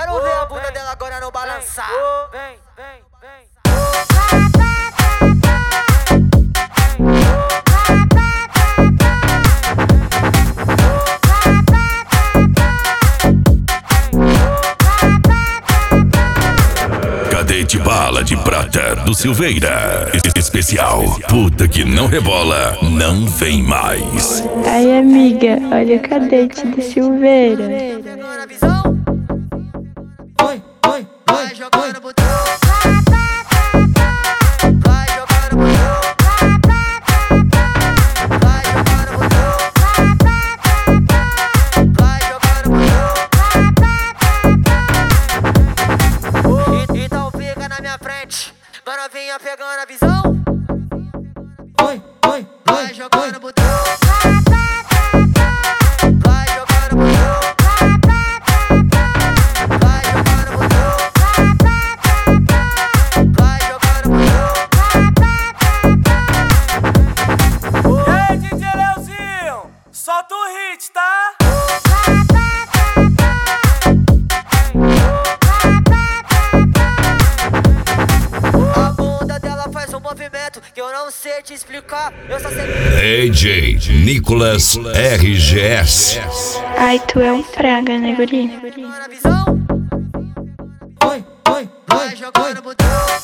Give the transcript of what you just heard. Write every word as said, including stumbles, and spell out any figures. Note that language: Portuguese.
Quero ver a bunda dela agora no balançar. Vem, vem, vem. Cadete Bala de Prata do Silveira. Especial, puta que não rebola, não vem mais. Ai, amiga, olha o cadete do Silveira. Pegando a visão? Oi, oi, vai jogando no botão. Vai jogando no botão. Vai jogando no botão. Vai jogando no botão. Então fica na minha frente, vai novinha pegando a visão. Oi, oi, vai jogando no botão. Vai jogando no botão. Vai jogando no botão. Vai jogando no botão. E aí, D J Leozinho, solta o hit, tá? A bunda dela faz um movimento que eu não sei te explicar. Eu só sei. D J Nicolas R G S. Ai, tu é um praga, né, guri? Na visão. Oi, oi, vai jogando no botão.